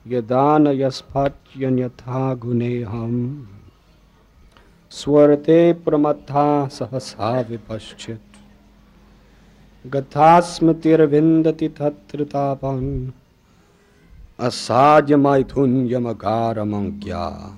Yadana yasphatyanyatha guneham Swarate pramatha sahasa vipaschit Gathasmatirvindati tatritapan Asadyamaithunyamagaramangya.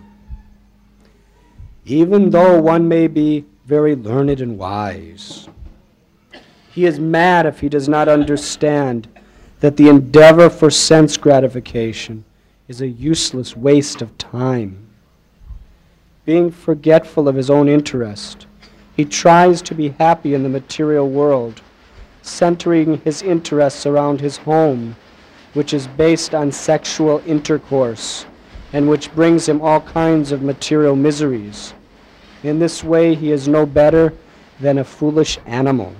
Even though one may be very learned and wise, he is mad if he does not understand that the endeavor for sense gratification is a useless waste of time. Being forgetful of his own interest, he tries to be happy in the material world, centering his interests around his home, which is based on sexual intercourse, and which brings him all kinds of material miseries. In this way, he is no better than a foolish animal.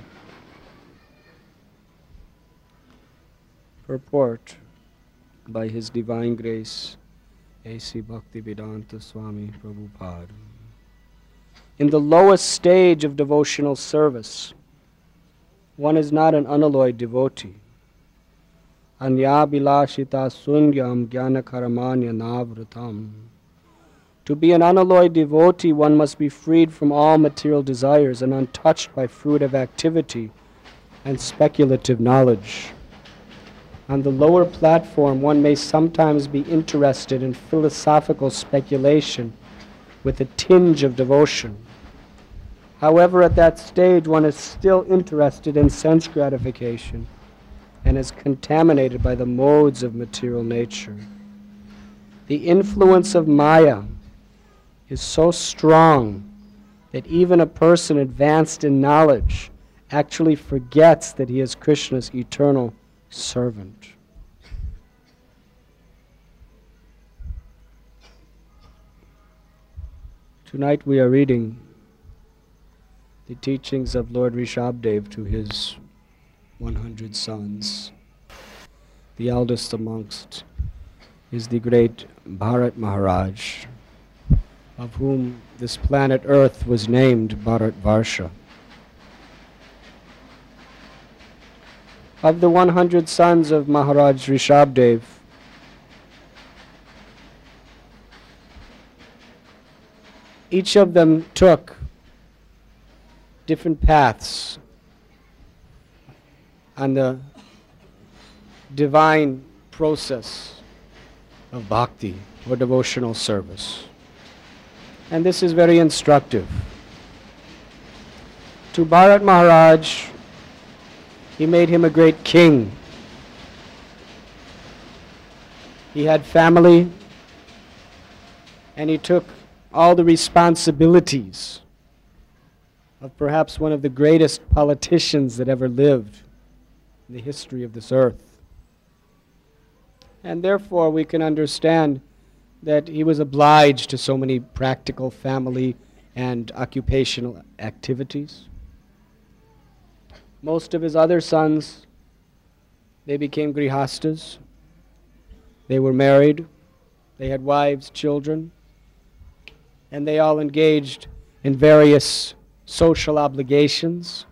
Purport by His Divine Grace, A.C. Bhaktivedanta Swami Prabhupada. In the lowest stage of devotional service, one is not an unalloyed devotee. Anya bilashita sunyam jnanakaramanya navratam. To be an unalloyed devotee, one must be freed from all material desires and untouched by fruitive activity and speculative knowledge. On the lower platform, one may sometimes be interested in philosophical speculation with a tinge of devotion. However, at that stage, one is still interested in sense gratification and is contaminated by the modes of material nature. The influence of Maya is so strong that even a person advanced in knowledge actually forgets that he is Krishna's eternal servant. Tonight we are reading the teachings of Lord Rishabdev to his 100 sons. The eldest amongst is the great Bharat Maharaj, of whom this planet Earth was named Bharatvarsha. Of the 100 sons of Maharaj Rishabdev, each of them took different paths on the divine process of bhakti or devotional service. And this is very instructive. To Bharat Maharaj, he made him a great king. He had family, and he took all the responsibilities of perhaps one of the greatest politicians that ever lived in the history of this earth. And therefore we can understand that he was obliged to so many practical family and occupational activities. Most of his other sons, they became grihastas. They were married, they had wives, children, and they all engaged in various social obligations.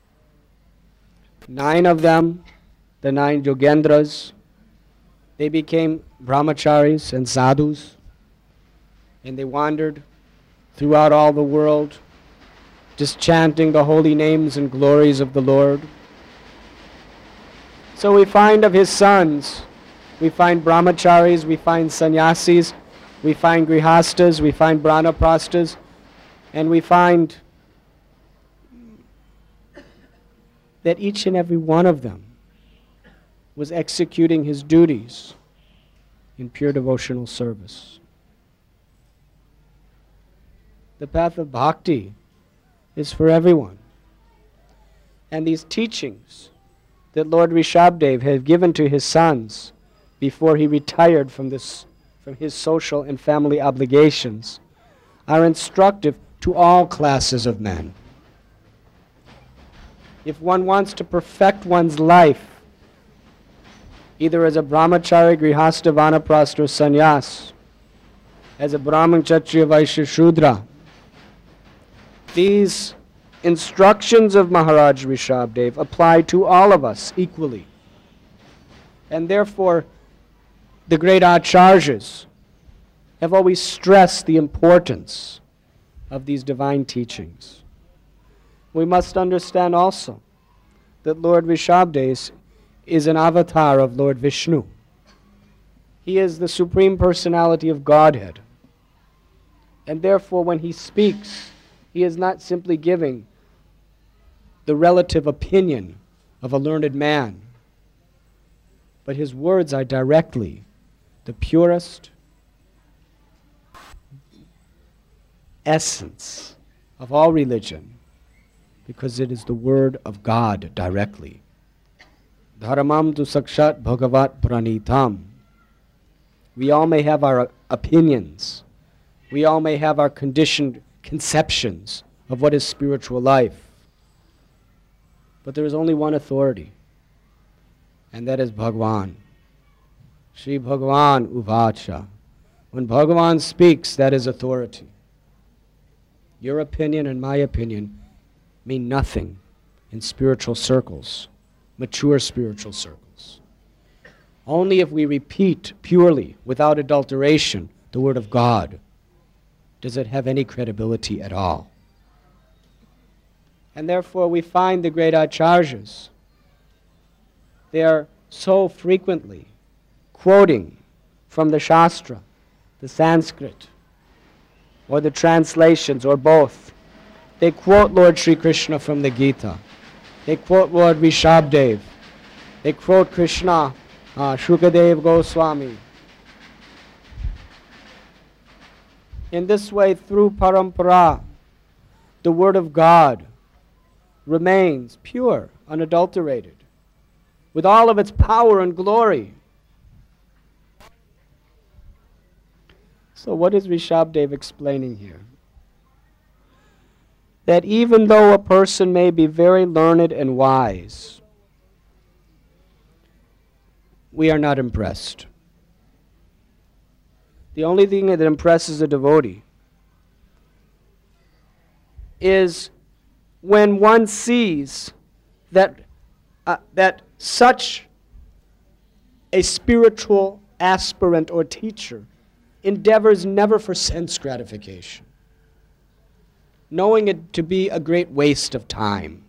9 of them, the 9 Yogendras, they became brahmacharis and sadhus, and they wandered throughout all the world, just chanting the holy names and glories of the Lord. So we find of his sons, we find brahmacharis, we find sannyasis, we find grihastas, we find brahmaprastas, and we find that each and every one of them was executing his duties in pure devotional service. The path of bhakti is for everyone. And these teachings that Lord Rishabdev had given to his sons before he retired from his social and family obligations are instructive to all classes of men. If one wants to perfect one's life, either as a brahmachari, grihastha, vanaprastha, or sannyas, as a brahman, kshatriya, vaishya, shudra, these instructions of Maharaj Rishabdev apply to all of us equally. And therefore, the great Acharyas have always stressed the importance of these divine teachings. We must understand also that Lord Rishabdev is an avatar of Lord Vishnu. He is the Supreme Personality of Godhead. And therefore, when he speaks, he is not simply giving the relative opinion of a learned man, but his words are directly the purest essence of all religion, because it is the word of God directly. Dharamam tu sakshat bhagavat pranitam. We all may have our opinions. We all may have our conditioned conceptions of what is spiritual life. But there is only one authority, and that is Bhagwan. Shri Bhagwan Uvacha. When Bhagwan speaks, that is authority. Your opinion and my opinion mean nothing in spiritual circles, mature spiritual circles. Only if we repeat purely, without adulteration, the word of God, does it have any credibility at all. And therefore we find the great Acharyas, they are so frequently quoting from the Shastra, the Sanskrit, or the translations, or both. They quote Lord Sri Krishna from the Gita. They quote Lord Rishabdev. They quote Krishna, Shukadev Goswami. In this way, through parampara, the word of God remains pure, unadulterated, with all of its power and glory. So what is Rishabdev explaining here? That even though a person may be very learned and wise, we are not impressed. The only thing that impresses a devotee is when one sees that such a spiritual aspirant or teacher endeavors never for sense gratification, knowing it to be a great waste of time.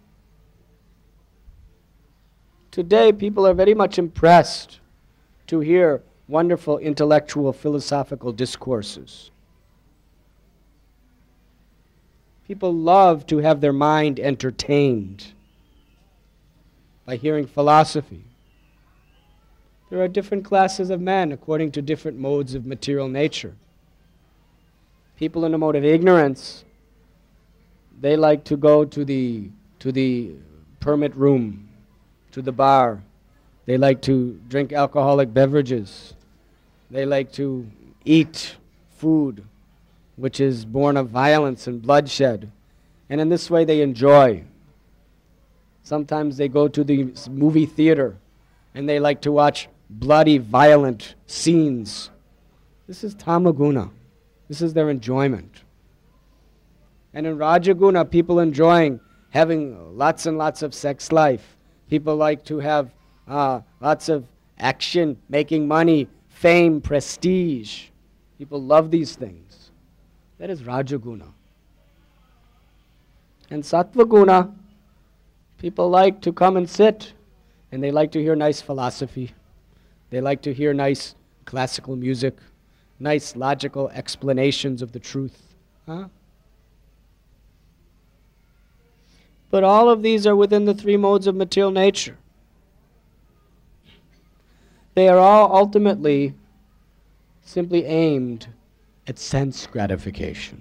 Today, people are very much impressed to hear wonderful intellectual philosophical discourses. People love to have their mind entertained by hearing philosophy. There are different classes of men according to different modes of material nature. People in the mode of ignorance, they like to go to the permit room, to the bar. They like to drink alcoholic beverages. They like to eat food which is born of violence and bloodshed. And in this way they enjoy. Sometimes they go to the movie theater and they like to watch bloody, violent scenes. This is tamaguna. This is their enjoyment. And in Rajaguna, people enjoying having lots and lots of sex life. People like to have lots of action, making money, fame, prestige. People love these things. That is Rajaguna. And Sattvaguna, people like to come and sit, and they like to hear nice philosophy. They like to hear nice classical music, nice logical explanations of the truth. But all of these are within the three modes of material nature. They are all ultimately simply aimed at sense gratification.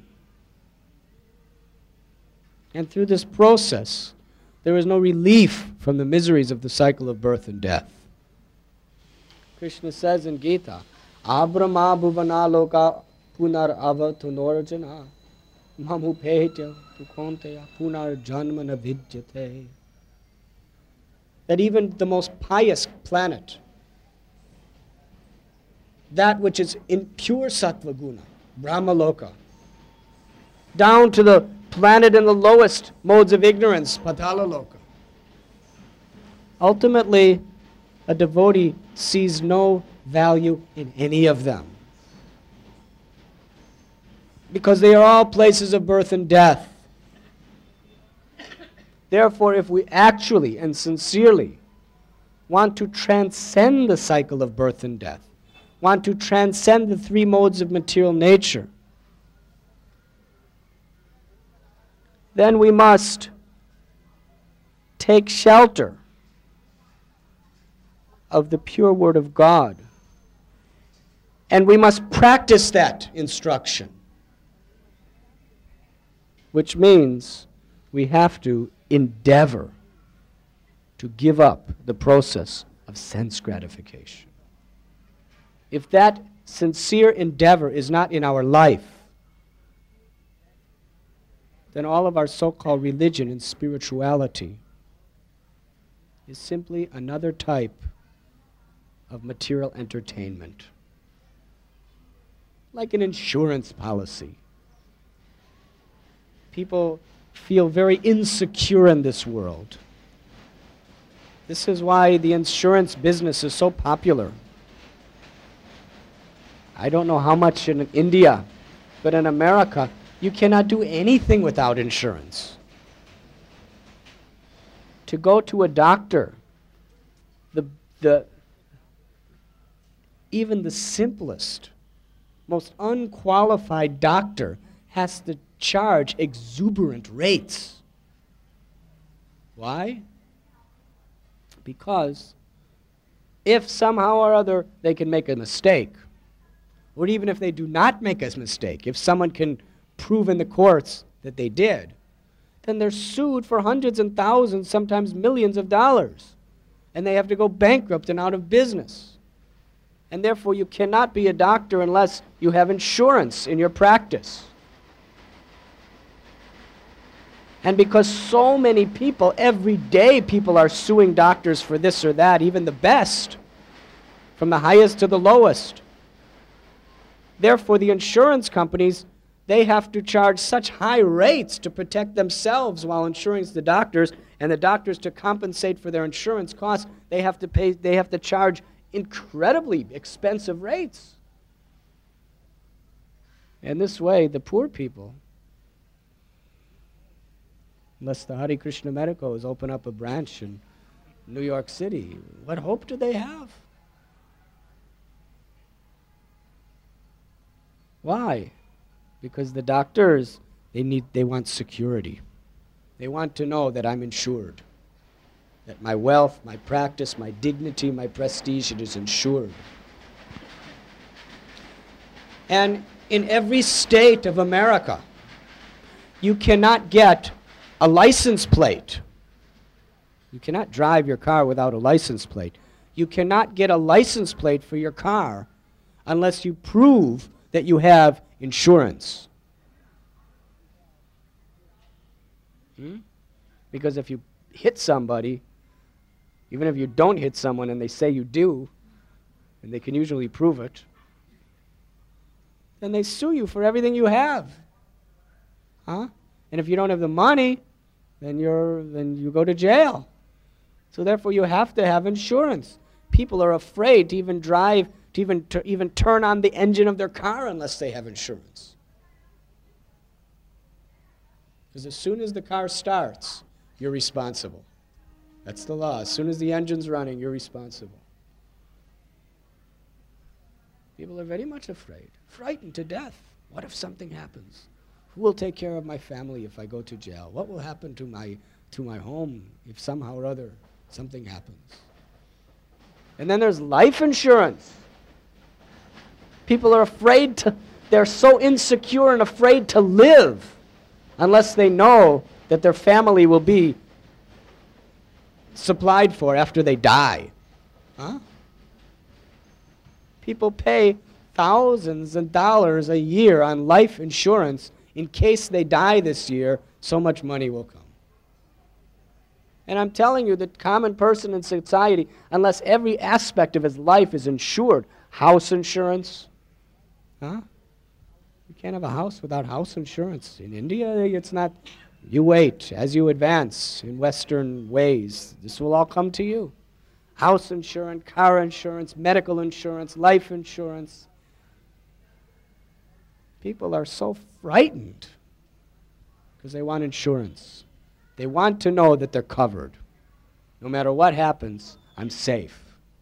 And through this process, there is no relief from the miseries of the cycle of birth and death. Krishna says in Gita, Abrama bhuvana loka punar avatunarjana mamupetya tukonteya punar janmana vidyate. That even the most pious planet, that which is in pure sattva guna, Brahmaloka, down to the planet in the lowest modes of ignorance, Patalaloka. Ultimately, a devotee sees no value in any of them. Because they are all places of birth and death. Therefore, if we actually and sincerely want to transcend the cycle of birth and death, want to transcend the three modes of material nature, then we must take shelter of the pure Word of God. And we must practice that instruction, which means we have to endeavor to give up the process of sense gratification. If that sincere endeavor is not in our life, then all of our so-called religion and spirituality is simply another type of material entertainment, like an insurance policy. People feel very insecure in this world. This is why the insurance business is so popular. I don't know how much in India, but in America, you cannot do anything without insurance. To go to a doctor, even the simplest, most unqualified doctor has to charge exuberant rates. Why? Because if somehow or other they can make a mistake, or even if they do not make a mistake, if someone can prove in the courts that they did, then they're sued for hundreds and thousands, sometimes millions of dollars, and they have to go bankrupt and out of business. And therefore you cannot be a doctor unless you have insurance in your practice. And because so many people, every day people are suing doctors for this or that, even the best, from the highest to the lowest. Therefore the insurance companies, they have to charge such high rates to protect themselves while insuring the doctors, and the doctors, to compensate for their insurance costs, they have to charge incredibly expensive rates. And this way, the poor people, unless the Hare Krishna Medicos open up a branch in New York City, what hope do they have? Why? Because the doctors, they want security. They want to know that I'm insured, that my wealth, my practice, my dignity, my prestige, it is insured. And in every state of America, you cannot get a license plate. You cannot drive your car without a license plate. You cannot get a license plate for your car unless you prove that you have insurance. Because if you hit somebody, even if you don't hit someone and they say you do, and they can usually prove it, then they sue you for everything you have. And if you don't have the money, then you go to jail. So therefore you have to have insurance. People are afraid to even drive, to even turn on the engine of their car unless they have insurance. Because as soon as the car starts, you're responsible. That's the law. As soon as the engine's running, you're responsible. People are very much afraid, frightened to death. What if something happens? Who will take care of my family if I go to jail? What will happen to my home if somehow or other something happens? And then there's life insurance. People are afraid they're so insecure and afraid to live unless they know that their family will be supplied for after they die. People pay thousands of dollars a year on life insurance in case they die this year, so much money will come. And I'm telling you, the common person in society, unless every aspect of his life is insured, house insurance, you can't have a house without house insurance. In India, it's not. You wait as you advance in Western ways. This will all come to you. house insurance, car insurance, medical insurance, life insurance. People are so frightened because they want insurance. They want to know that they're covered. No matter what happens, I'm safe.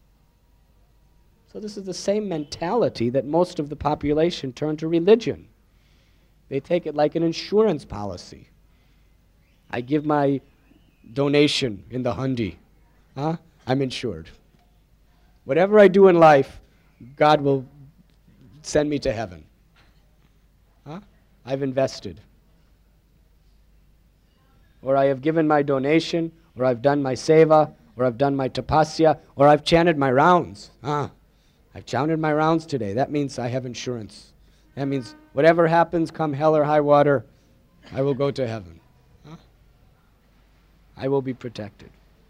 So this is the same mentality that most of the population turn to religion. They take it like an insurance policy. I give my donation in the hundi. I'm insured. Whatever I do in life, God will send me to heaven. I've invested. Or I have given my donation, or I've done my seva, or I've done my tapasya, or I've chanted my rounds. I've chanted my rounds today. That means I have insurance. That means whatever happens, come hell or high water, I will go to heaven. I will be protected.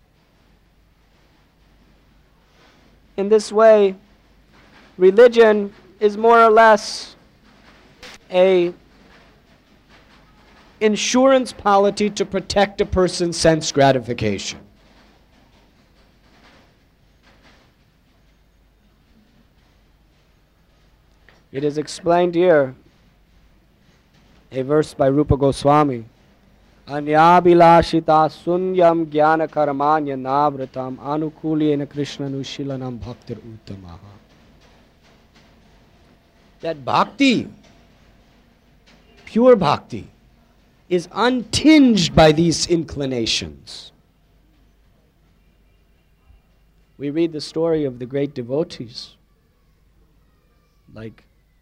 In this way, religion is more or less a insurance policy to protect a person's sense gratification. It is explained here, a verse by Rupa Goswami, Anyabhilashita sunyam jnana karamanya navratam anukulyena krishna nushilanam bhaktir uttamaha. That bhakti, pure bhakti, is untinged by these inclinations. We read the story of the great devotees, like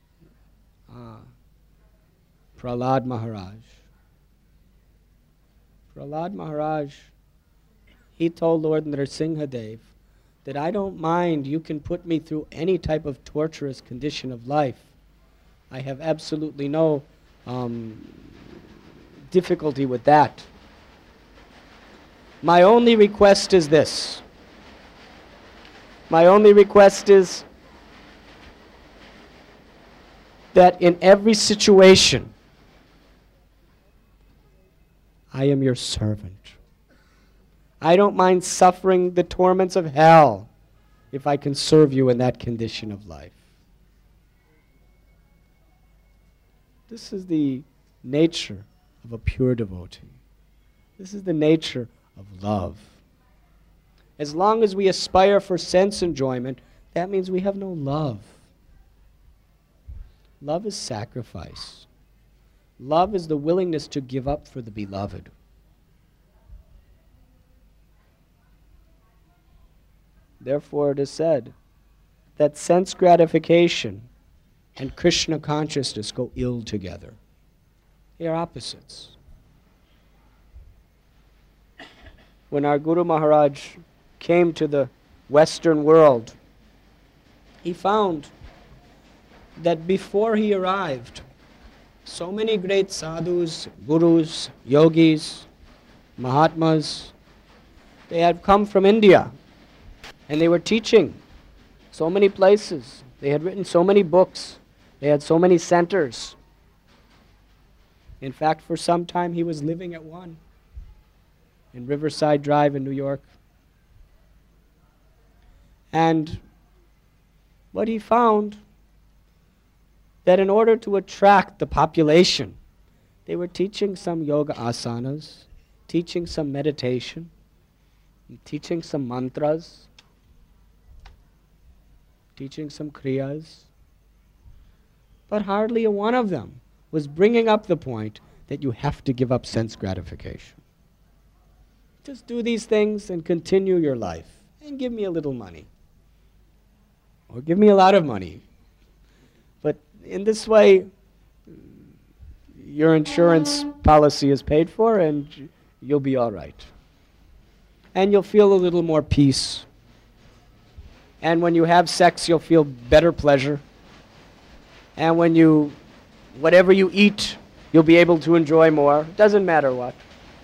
Prahlad Maharaj. Prahlad Maharaj, he told Lord Nrsimhadev that I don't mind, you can put me through any type of torturous condition of life. I have absolutely no difficulty with that. My only request is this. My only request is that in every situation, I am your servant. I don't mind suffering the torments of hell if I can serve you in that condition of life. This is the nature of a pure devotee. This is the nature of love. As long as we aspire for sense enjoyment, that means we have no love. Love is sacrifice. Love is the willingness to give up for the beloved. Therefore it is said that sense gratification and Krishna consciousness go ill together. They are opposites. When our Guru Maharaj came to the Western world, he found that before he arrived, so many great sadhus, gurus, yogis, mahatmas, they had come from India and they were teaching so many places. They had written so many books. They had so many centers. In fact, for some time he was living at one in Riverside Drive in New York. And what he found, that in order to attract the population, they were teaching some yoga asanas, teaching some meditation, teaching some mantras, teaching some kriyas. But hardly a one of them was bringing up the point that you have to give up sense gratification. Just do these things and continue your life and give me a little money. Or give me a lot of money. But in this way, your insurance policy is paid for and you'll be all right. And you'll feel a little more peace. And when you have sex, you'll feel better pleasure. And when whatever you eat, you'll be able to enjoy more. It doesn't matter what.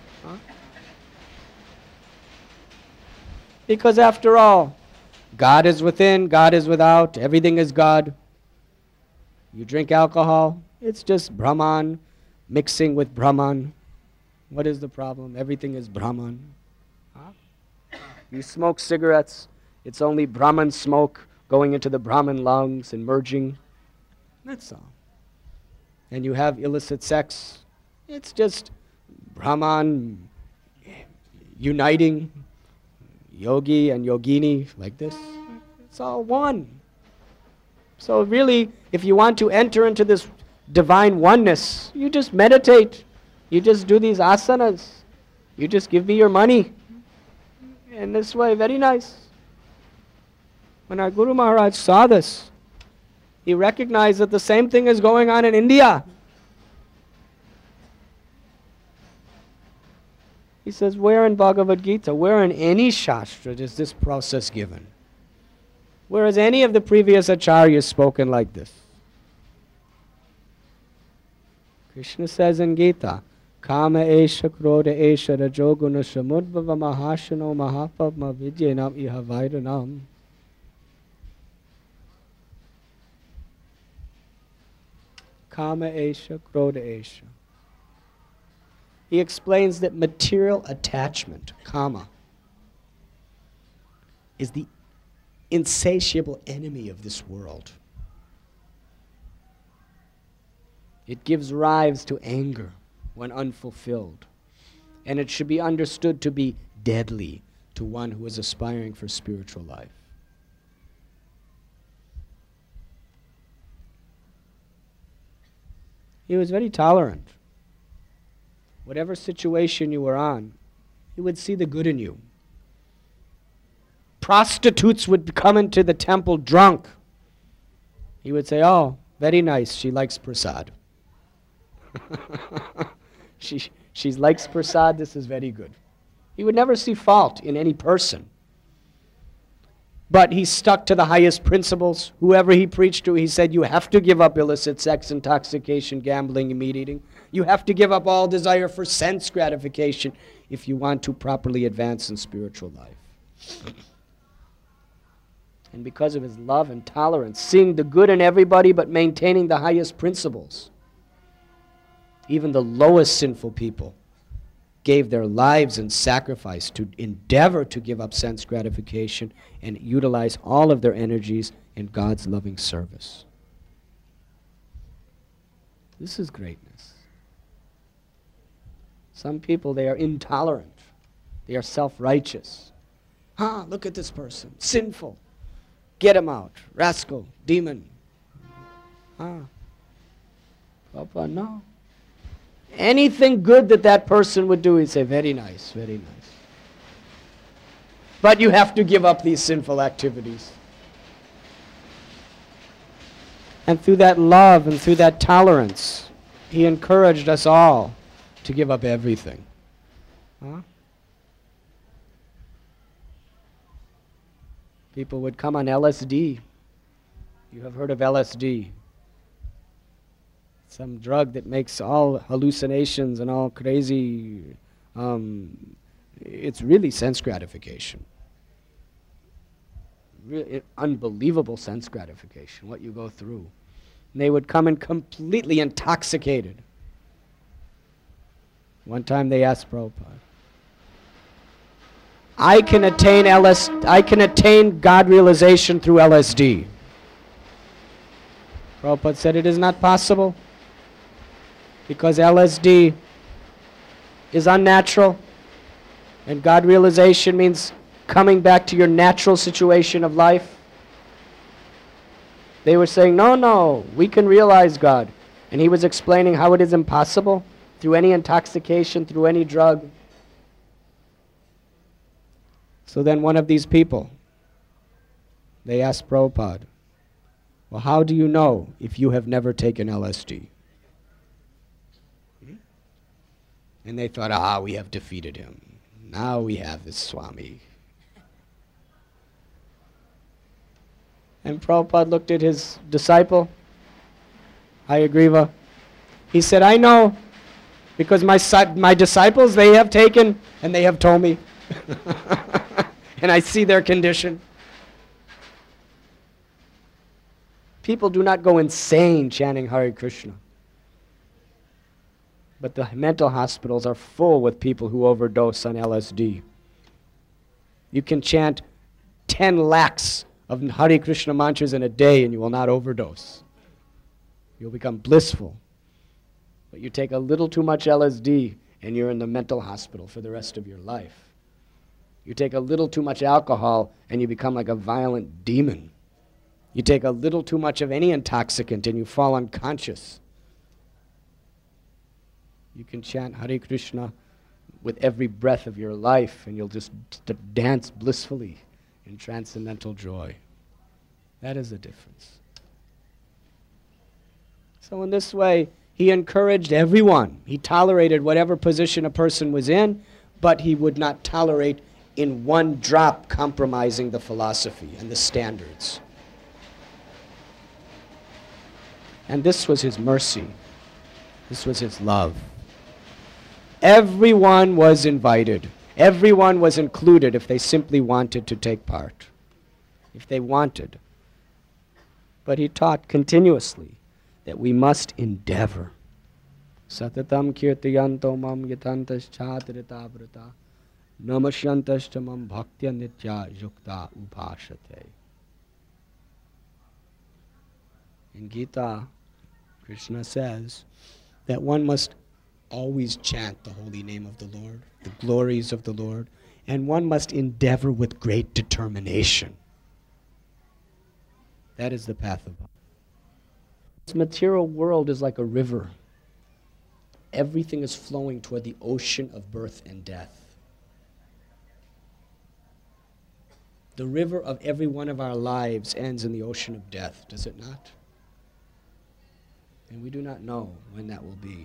Because after all, God is within, God is without, everything is God. You drink alcohol, it's just Brahman mixing with Brahman. What is the problem? Everything is Brahman. You smoke cigarettes, It's only Brahman smoke going into the Brahman lungs and merging. That's all. And you have illicit sex. It's just Brahman uniting yogi and yogini like this. It's all one. So really, if you want to enter into this divine oneness, you just meditate. You just do these asanas. You just give me your money. In this way, very nice. When our Guru Maharaj saw this, he recognized that the same thing is going on in India. He says, where in Bhagavad Gita, where in any Shastra is this process given? Where has any of the previous acharyas spoken like this? Krishna says in Gita, Kama esha krodha esha rajoguna samudbhava mahashano mahapavma vidyanam iha vairanam. Kama esha krodha esha. He explains that material attachment, kama, is the insatiable enemy of this world. It gives rise to anger when unfulfilled, and it should be understood to be deadly to one who is aspiring for spiritual life. He was very tolerant. Whatever situation you were on, he would see the good in you. Prostitutes would come into the temple drunk. He would say, oh, very nice, she likes prasad. she likes prasad, this is very good. He would never see fault in any person. But he stuck to the highest principles. Whoever he preached to, he said, you have to give up illicit sex, intoxication, gambling, and meat eating. You have to give up all desire for sense gratification if you want to properly advance in spiritual life. And because of his love and tolerance, seeing the good in everybody but maintaining the highest principles, even the lowest sinful people gave their lives in sacrifice to endeavor to give up sense gratification and utilize all of their energies in God's loving service. This is greatness. Some people, they are intolerant. They are self-righteous. Look at this person, sinful. Get him out, rascal, demon. Papa, no. Anything good that person would do, he'd say, very nice, very nice. But you have to give up these sinful activities. And through that love and through that tolerance, he encouraged us all to give up everything. People would come on LSD. You have heard of LSD. Some drug that makes all hallucinations and all crazy, it's really sense gratification. Really unbelievable sense gratification, what you go through. And they would come in completely intoxicated. One time they asked Prabhupada, I can attain God realization through LSD. Prabhupada said it is not possible, because LSD is unnatural, and God realization means coming back to your natural situation of life. They were saying, no, we can realize God. And he was explaining how it is impossible through any intoxication, through any drug. So then one of these people, they asked Prabhupada, well, how do you know if you have never taken LSD? And they thought, we have defeated him. Now we have this Swami. And Prabhupada looked at his disciple, Hayagriva. He said, I know, because my disciples, they have taken and they have told me. And I see their condition. People do not go insane chanting Hare Krishna. But the mental hospitals are full with people who overdose on LSD. You can chant 10 lakhs of Hare Krishna mantras in a day and you will not overdose. You'll become blissful. But you take a little too much LSD and you're in the mental hospital for the rest of your life. You take a little too much alcohol and you become like a violent demon. You take a little too much of any intoxicant and you fall unconscious. You can chant Hare Krishna with every breath of your life and you'll just dance blissfully in transcendental joy. That is the difference. So in this way, he encouraged everyone. He tolerated whatever position a person was in, but he would not tolerate in one drop compromising the philosophy and the standards. And this was his mercy. This was his love. Everyone was invited. Everyone was included if they simply wanted to take part. If they wanted. But he taught continuously that we must endeavor. Satatam kirtayanto mam yatantas chatrita vrata namasyantas tamam bhaktya nitya yukta upashate. In Gita, Krishna says that one must always chant the holy name of the Lord, the glories of the Lord, and one must endeavor with great determination. That is the path of Bhakti. This material world is like a river. Everything is flowing toward the ocean of birth and death. The river of every one of our lives ends in the ocean of death, does it not? And we do not know when that will be.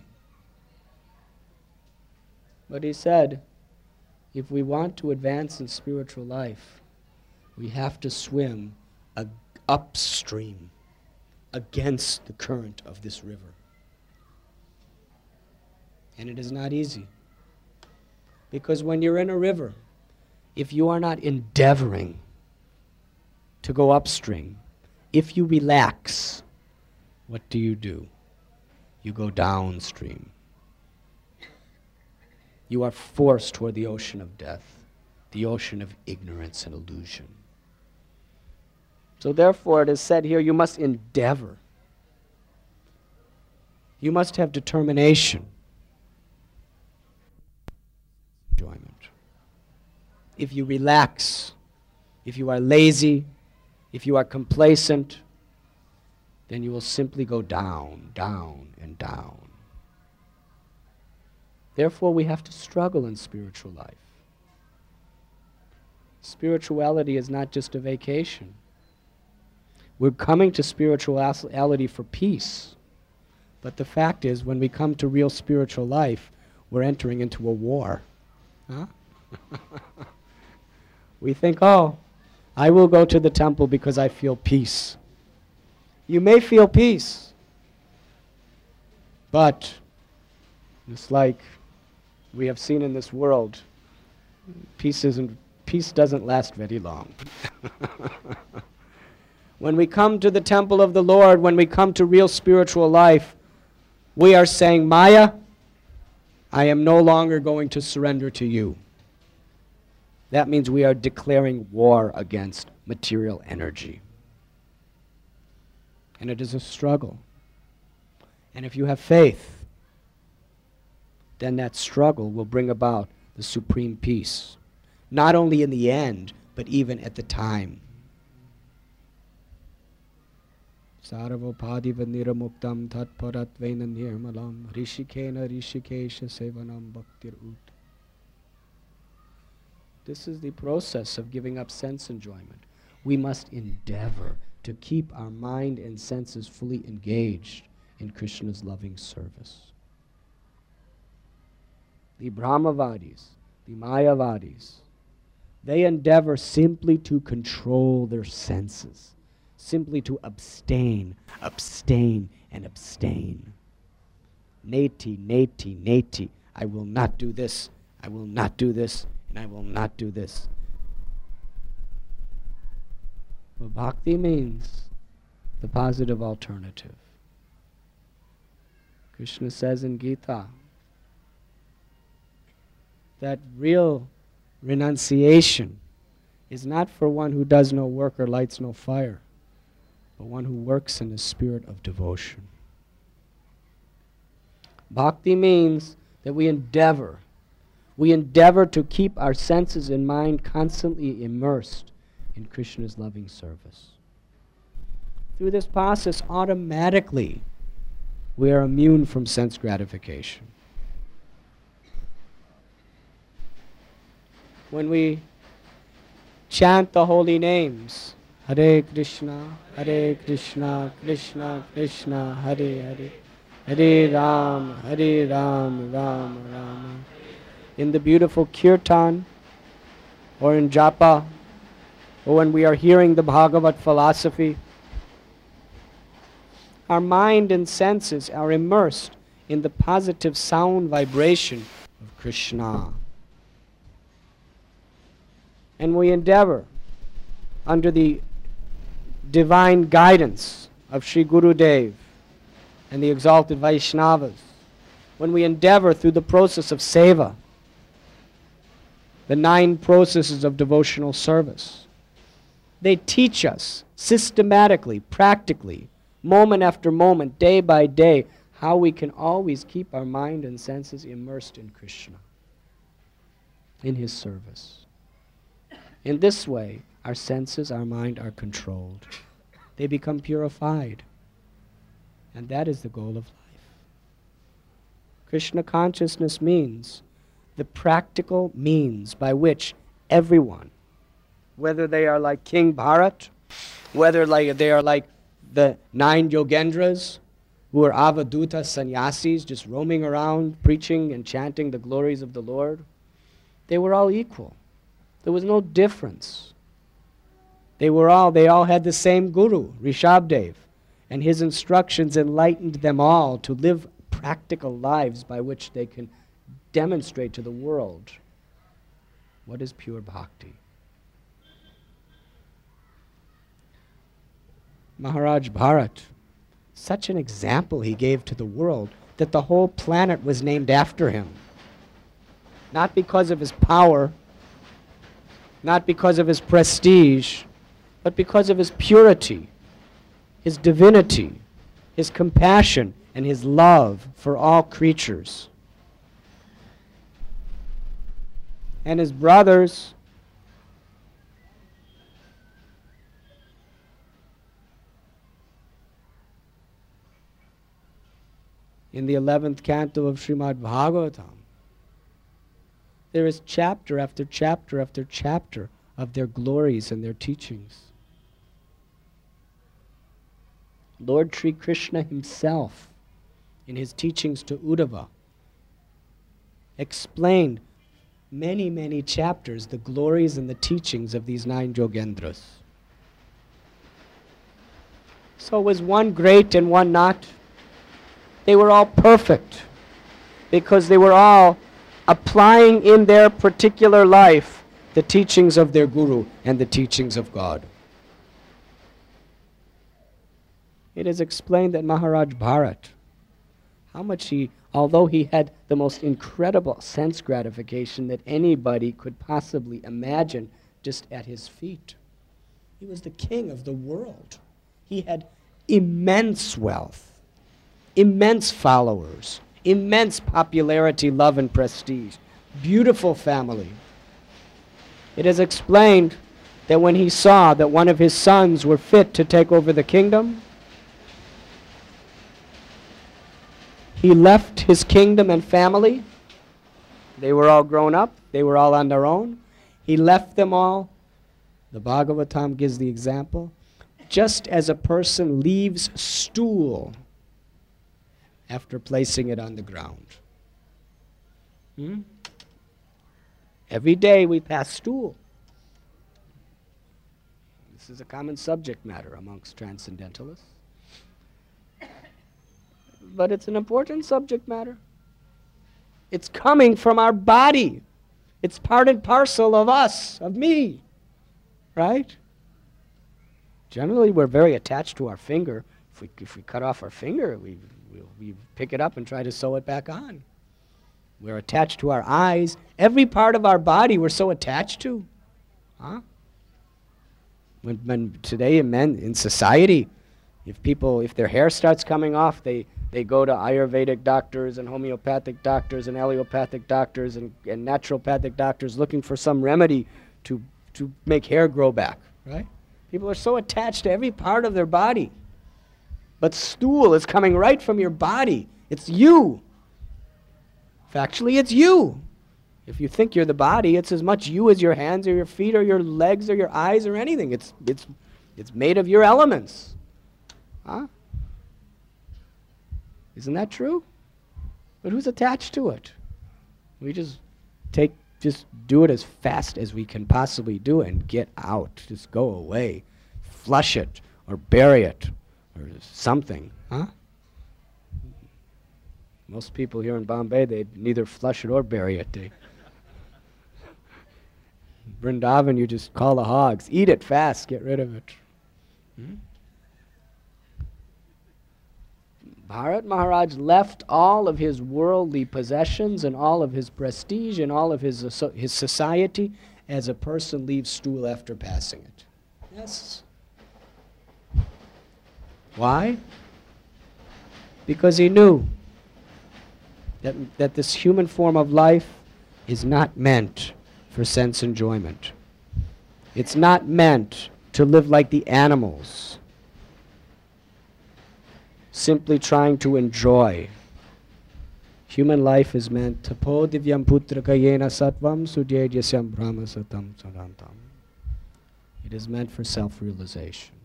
But he said, if we want to advance in spiritual life, we have to swim upstream against the current of this river. And it is not easy. Because when you're in a river, if you are not endeavoring to go upstream, if you relax, what do? You go downstream. You are forced toward the ocean of death, the ocean of ignorance and illusion. So therefore it is said here, you must endeavor. You must have determination. Enjoyment. If you relax, if you are lazy, if you are complacent, then you will simply go down, down, and down. Therefore, we have to struggle in spiritual life. Spirituality is not just a vacation. We're coming to spirituality for peace. But the fact is, when we come to real spiritual life, we're entering into a war. Huh? We think, oh, I will go to the temple because I feel peace. You may feel peace, but it's like we have seen in this world, peace doesn't last very long. When we come to the temple of the Lord, when we come to real spiritual life, we are saying, Maya, I am no longer going to surrender to you. That means we are declaring war against material energy. And it is a struggle. And if you have faith, then that struggle will bring about the supreme peace. Not only in the end, but even at the time. Sarvopadiva niramuktam tatparatvena nirmalam rishikena rishikesha sevanam bhaktir ut. This is the process of giving up sense enjoyment. We must endeavor to keep our mind and senses fully engaged in Krishna's loving service. The Brahmavadis, the Mayavadis, they endeavor simply to control their senses, simply to abstain, abstain, and abstain. Neti, neti, neti. I will not do this, I will not do this, and I will not do this. Well, bhakti means the positive alternative. Krishna says in Gita that real renunciation is not for one who does no work or lights no fire, but one who works in the spirit of devotion. Bhakti means that we endeavor to keep our senses and mind constantly immersed in Krishna's loving service. Through this process, automatically, we are immune from sense gratification. When we chant the holy names, Hare Krishna, Krishna Krishna, Hare Hare, Hare Ram, Ram Rama. In the beautiful kirtan, or in japa, or when we are hearing the Bhagavat philosophy, our mind and senses are immersed in the positive sound vibration of Krishna. And we endeavor, under the divine guidance of Sri Gurudev and the exalted Vaishnavas, when we endeavor through the process of seva, the 9 processes of devotional service, they teach us systematically, practically, moment after moment, day by day, how we can always keep our mind and senses immersed in Krishna, in His service. In this way, our senses, our mind are controlled. They become purified. And that is the goal of life. Krishna consciousness means the practical means by which everyone, whether they are like King Bharat, whether they are like the 9 Yogendras, who are avaduta sannyasis, just roaming around, preaching and chanting the glories of the Lord, they were all equal. There was no difference. They all had the same Guru, Rishabdev, and his instructions enlightened them all to live practical lives by which they can demonstrate to the world what is pure bhakti. Maharaj Bharat, such an example he gave to the world that the whole planet was named after him. Not because of his power, not because of his prestige, but because of his purity, his divinity, his compassion, and his love for all creatures. And his brothers, in the 11th canto of Srimad Bhagavatam, there is chapter after chapter after chapter of their glories and their teachings. Lord Sri Krishna himself, in his teachings to Uddhava, explained many, many chapters the glories and the teachings of these 9 Yogendras. So was one great and one not? They were all perfect because they were all applying in their particular life the teachings of their Guru and the teachings of God. It is explained that Maharaj Bharat, although he had the most incredible sense gratification that anybody could possibly imagine just at his feet, he was the king of the world. He had immense wealth, immense followers, immense popularity, love, and prestige, beautiful family. It is explained that when he saw that one of his sons were fit to take over the kingdom, he left his kingdom and family. They were all grown up. They were all on their own. He left them all. The Bhagavatam gives the example. Just as a person leaves stool after placing it on the ground. Every day we pass stool. This is a common subject matter amongst transcendentalists. But it's an important subject matter. It's coming from our body. It's part and parcel of us, of me. Right? Generally, we're very attached to our finger. If we cut off our finger, we pick it up and try to sew it back on. We're attached to our eyes. Every part of our body we're so attached to. When today men in society, if their hair starts coming off, they go to Ayurvedic doctors and homeopathic doctors and allopathic doctors and naturopathic doctors looking for some remedy to make hair grow back, right? People are so attached to every part of their body. But stool is coming right from your body. It's you. Factually, it's you. If you think you're the body, it's as much you as your hands or your feet or your legs or your eyes or anything. It's made of your elements. Huh? Isn't that true? But who's attached to it? We just do it as fast as we can possibly do it and get out. Just go away. Flush it or bury it or something. Huh? Most people here in Bombay, they neither flush it or bury it. Vrindavan, you just call the hogs. Eat it fast. Get rid of it. Bharat Maharaj left all of his worldly possessions and all of his prestige and all of his society as a person leaves stool after passing it. Yes. Why? Because he knew that this human form of life is not meant for sense enjoyment. It's not meant to live like the animals, simply trying to enjoy. Human life is meant tapo divyam putraka yena sattvam sudyejasyam brahma satam sadantam. It is meant for self-realization.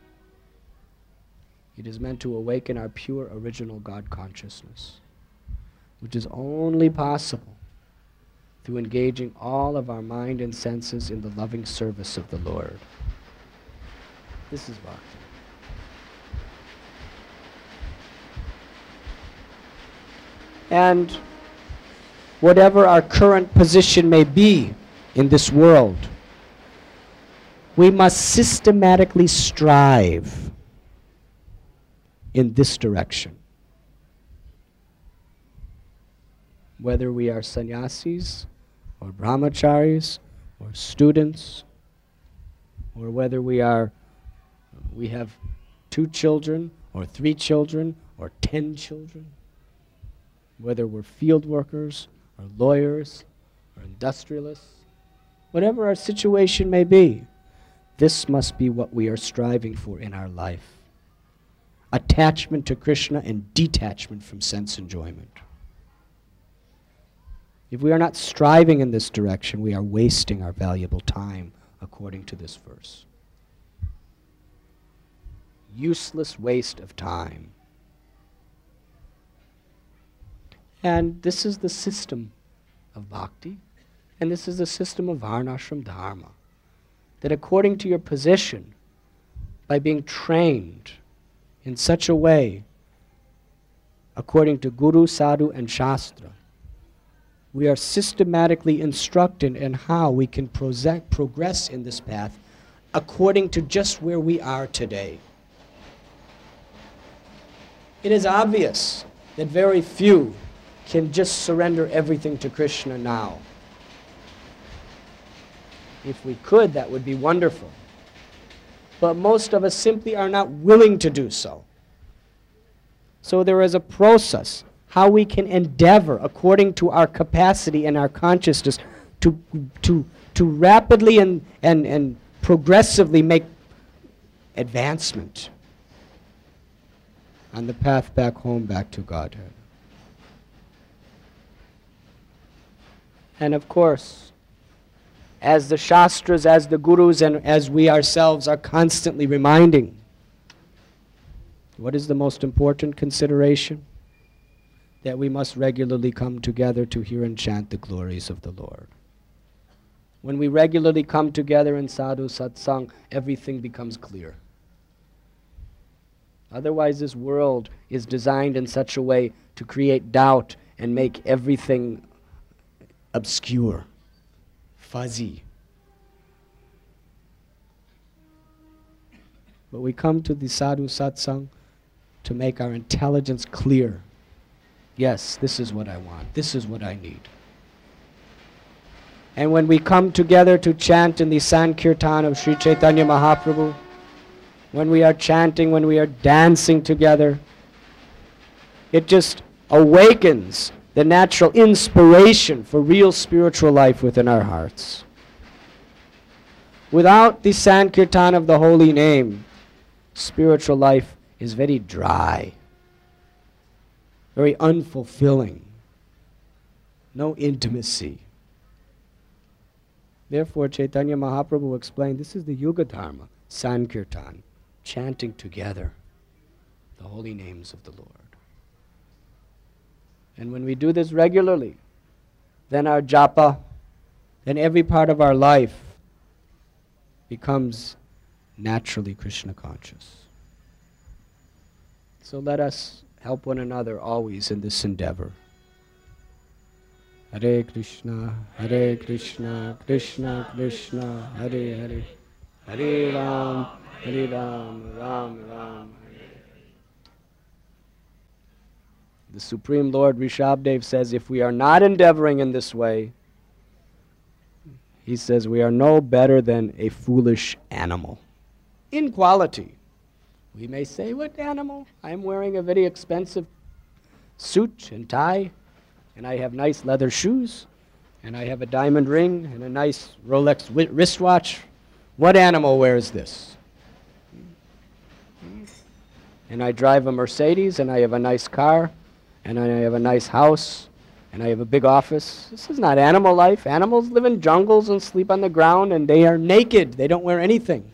It is meant to awaken our pure original God consciousness, which is only possible through engaging all of our mind and senses in the loving service of the Lord. This is bhakti. And whatever our current position may be in this world, we must systematically strive in this direction. Whether we are sannyasis or brahmacharis or students, or whether we have 2 children or 3 children or 10 children, whether we're field workers or lawyers or industrialists, whatever our situation may be, this must be what we are striving for in our life. Attachment to Krishna and detachment from sense enjoyment. If we are not striving in this direction, we are wasting our valuable time, according to this verse. Useless waste of time. And this is the system of bhakti, and this is the system of varnashram dharma. That according to your position, by being trained in such a way, according to Guru, Sadhu, and Shastra, we are systematically instructed in how we can progress in this path according to just where we are today. It is obvious that very few can just surrender everything to Krishna now. If we could, that would be wonderful. But most of us simply are not willing to do so. So there is a process, how we can endeavor according to our capacity and our consciousness to rapidly and progressively make advancement on the path back home, back to Godhead. And of course, as the Shastras, as the Gurus, and as we ourselves are constantly reminding, what is the most important consideration? That we must regularly come together to hear and chant the glories of the Lord. When we regularly come together in sadhu satsang, everything becomes clear. Otherwise, this world is designed in such a way to create doubt and make everything obscure, fuzzy. But we come to the sadhu satsang to make our intelligence clear. Yes, this is what I want. This is what I need. And when we come together to chant in the Sankirtan of Sri Chaitanya Mahaprabhu, when we are chanting, when we are dancing together, it just awakens the natural inspiration for real spiritual life within our hearts. Without the Sankirtan of the holy name, spiritual life is very dry, very unfulfilling, no intimacy. Therefore, Chaitanya Mahaprabhu explained, this is the Yuga Dharma, Sankirtan, chanting together the holy names of the Lord. And when we do this regularly, then our japa, then every part of our life becomes naturally Krishna conscious. So let us help one another always in this endeavor. Hare Krishna, Krishna Krishna, Hare Hare, Hare Ram, Ram Ram. The Supreme Lord Rishabdev says, if we are not endeavoring in this way, he says we are no better than a foolish animal. In quality. We may say, what animal? I'm wearing a very expensive suit and tie, and I have nice leather shoes, and I have a diamond ring and a nice Rolex wristwatch. What animal wears this? And I drive a Mercedes, and I have a nice car, and I have a nice house, and I have a big office. This is not animal life. Animals live in jungles and sleep on the ground, and they are naked. They don't wear anything.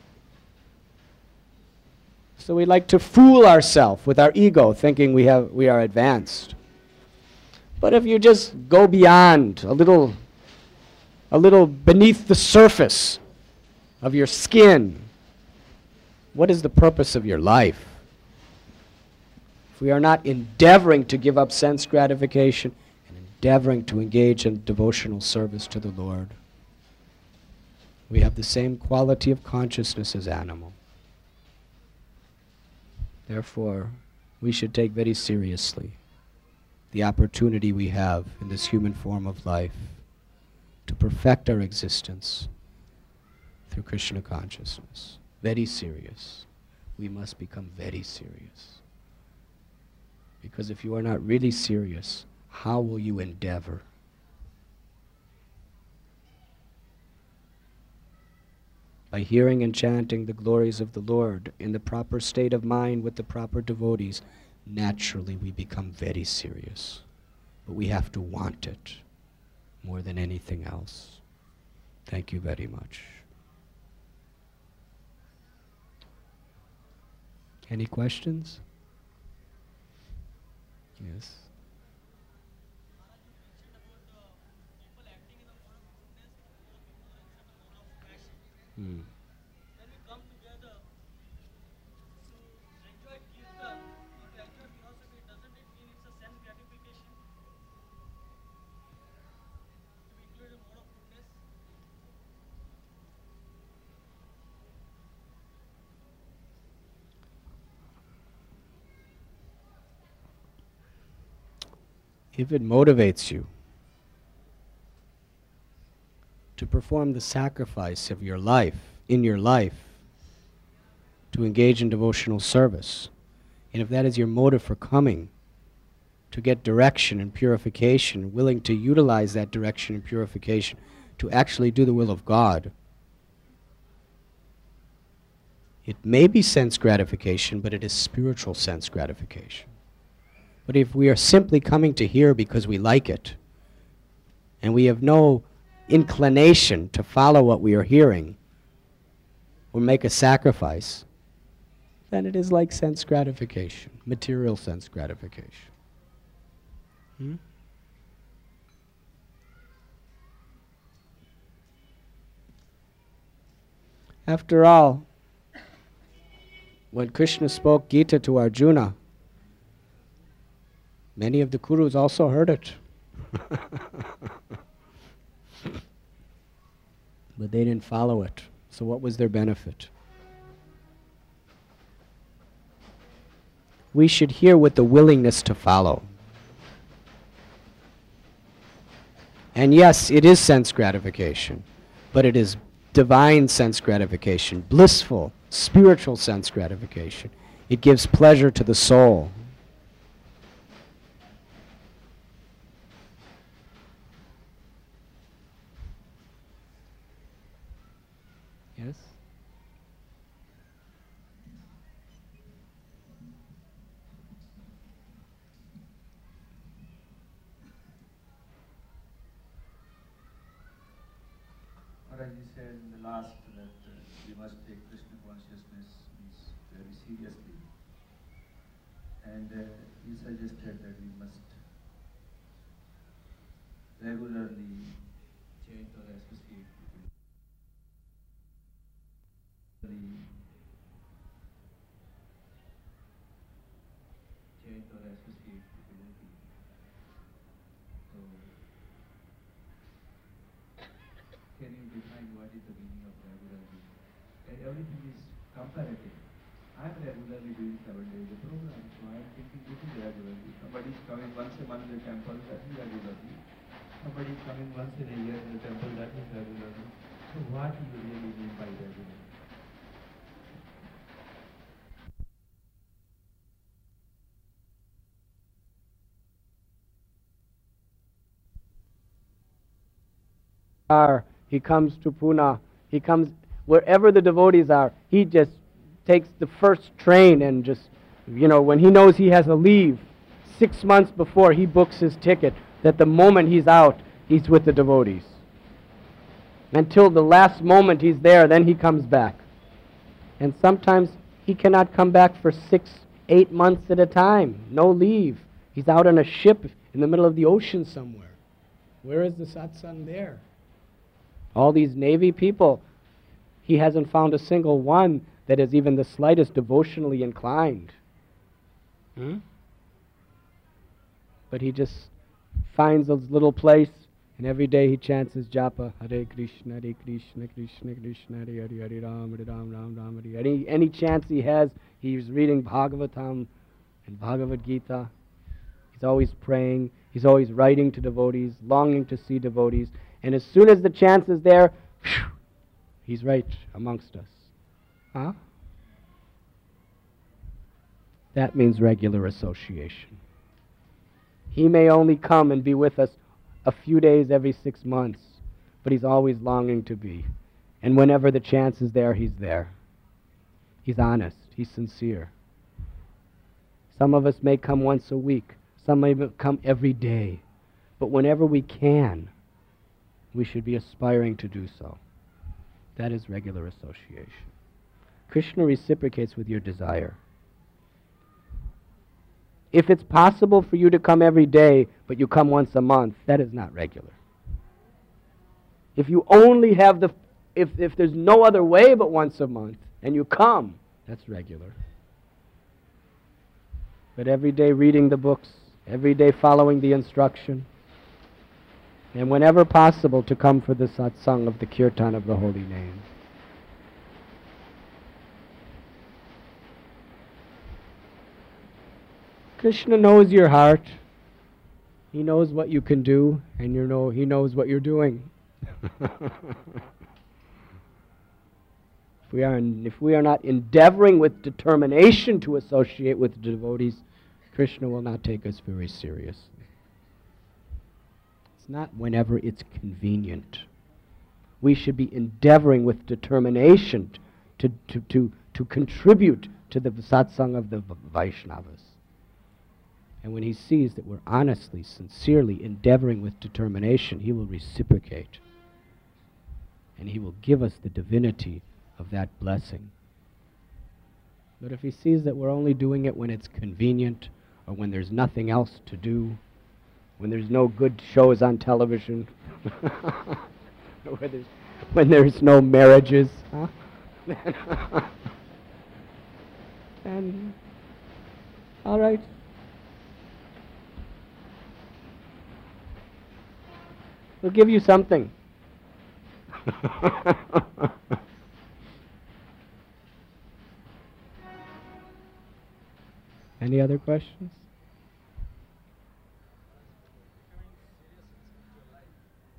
So we like to fool ourselves with our ego, thinking we are advanced. But if you just go beyond a little beneath the surface of your skin, what is the purpose of your life? If we are not endeavoring to give up sense gratification and endeavoring to engage in devotional service to the Lord, we have the same quality of consciousness as animal. Therefore, we should take very seriously the opportunity we have in this human form of life to perfect our existence through Krishna consciousness. Very serious. We must become very serious. Because if you are not really serious, how will you endeavor? By hearing and chanting the glories of the Lord in the proper state of mind with the proper devotees, naturally we become very serious. But we have to want it more than anything else. Thank you very much. Any questions? Yes. When we come together to enjoy Kirtan, to enjoy philosophy, doesn't it mean it's a sense gratification? To include a mode of goodness? If it motivates you to perform the sacrifice of your life, in your life, to engage in devotional service, and if that is your motive for coming, to get direction and purification, willing to utilize that direction and purification to actually do the will of God, it may be sense gratification, but it is spiritual sense gratification. But if we are simply coming to hear because we like it, and we have no inclination to follow what we are hearing, or make a sacrifice, then it is like sense gratification, material sense gratification. After all, when Krishna spoke Gita to Arjuna, many of the Kurus also heard it. But they didn't follow it. So what was their benefit? We should hear with the willingness to follow. And yes, it is sense gratification, but it is divine sense gratification, blissful, spiritual sense gratification. It gives pleasure to the soul. Yes? Maharaj, you said in the last that we must take Krishna consciousness very seriously. And you suggested that we must regularly chant or associate with chant or associate with devotee. So, can you define what is the meaning of regularly? And everything is comparative. I am regularly doing 7 days a program, so I am thinking this is regularly. Somebody is coming once a month in the temple, that is regularly. Somebody is coming once in a year in the temple, that is regularly. So what do you really mean by regularly? He comes to Pune, he comes wherever the devotees are, he just takes the first train and just, when he knows he has a leave, 6 months before he books his ticket, that the moment he's out, he's with the devotees. Until the last moment he's there, then he comes back. And sometimes he cannot come back for 6, 8 months at a time, no leave. He's out on a ship in the middle of the ocean somewhere. Where is the satsang there? All these Navy people, he hasn't found a single one that is even the slightest devotionally inclined. But he just finds a little place, and every day he chants his japa, Hare Krishna, Krishna Krishna, Hare Hare, Hare Ram, Ram Ram, Hare. Any chance he has, he's reading Bhagavatam and Bhagavad Gita. He's always praying. He's always writing to devotees, longing to see devotees. And as soon as the chance is there, he's right amongst us. That means regular association. He may only come and be with us a few days every 6 months, but he's always longing to be. And whenever the chance is there, he's there. He's honest. He's sincere. Some of us may come once a week. Some may come every day. But whenever we can, we should be aspiring to do so. That is regular association. Krishna reciprocates with your desire. If it's possible for you to come every day, but you come once a month, that is not regular. If you only have if there's no other way but once a month, and you come, that's regular. But every day reading the books, every day following the instruction, and whenever possible to come for the satsang of the kirtan of the holy name. Krishna knows your heart. He knows what you can do, and he knows what you're doing. If we are not endeavoring with determination to associate with the devotees, Krishna will not take us very seriously. It's not whenever it's convenient. We should be endeavoring with determination to contribute to the satsang of the Vaishnavas. And when he sees that we're honestly, sincerely endeavoring with determination, he will reciprocate. And he will give us the divinity of that blessing. But if he sees that we're only doing it when it's convenient, or when there's nothing else to do, when there's no good shows on television, when there's no marriages, and all right. We'll give you something. Any other questions?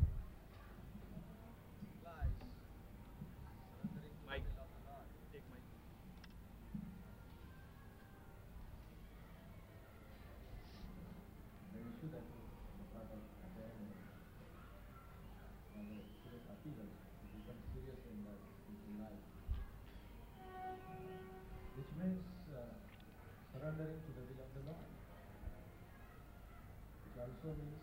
means surrendering to the will of the Lord. It also means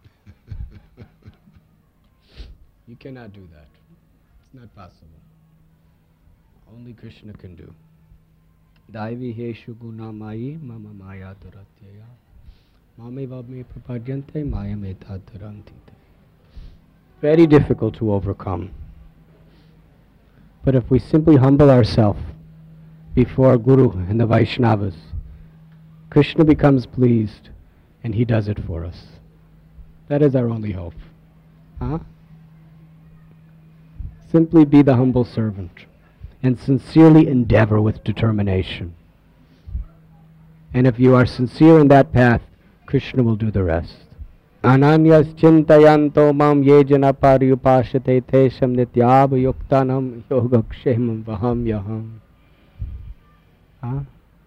You cannot do that. It's not possible. Only Krishna can do. Daivi heshu gunamayi mama maya duratyaya mame vabme prapadyante maya meta durantite. Very difficult to overcome. But if we simply humble ourselves before Guru and the Vaishnavas, Krishna becomes pleased and he does it for us. That is our only hope. Huh? Simply be the humble servant and sincerely endeavor with determination. And if you are sincere in that path, Krishna will do the rest. Ananyas chintayanto mam yejana paryupashate tesham nityab yuktanam yogakshemam vaham yaham. Huh?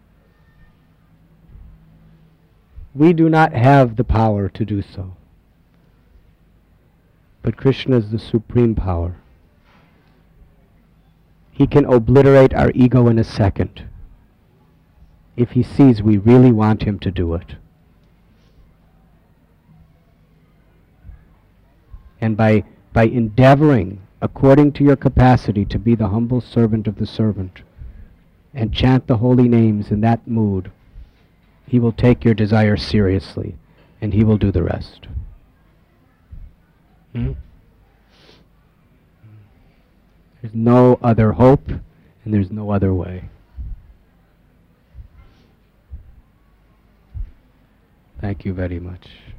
We do not have the power to do so. But Krishna is the supreme power. He can obliterate our ego in a second if he sees we really want him to do it. And by endeavoring, according to your capacity, to be the humble servant of the servant, and chant the holy names in that mood, he will take your desire seriously, and he will do the rest. There's no other hope, and there's no other way. Thank you very much.